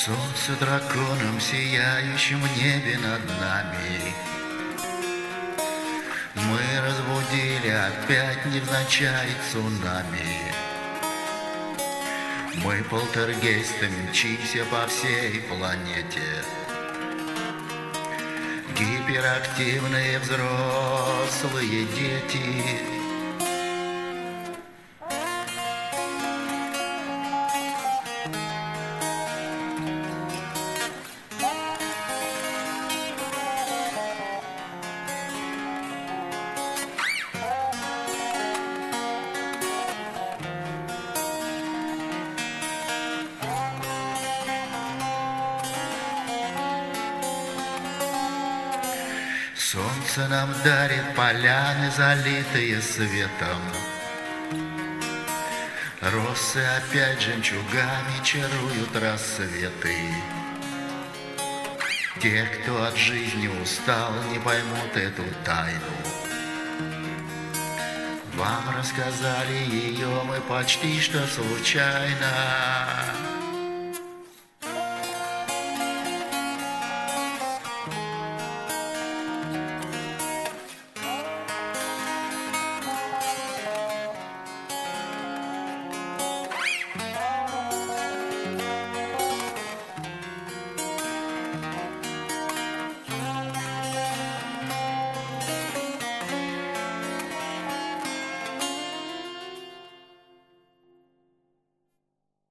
Солнце драконом, сияющим в небе над нами. Мы разбудили опять невзначай цунами. Мы полтергейстами мчимся по всей планете. Гиперактивные взрослые дети. Солнце нам дарит поляны, залитые светом. Росы опять жемчугами чаруют рассветы. Те, кто от жизни устал, не поймут эту тайну. Вам рассказали ее мы почти что случайно.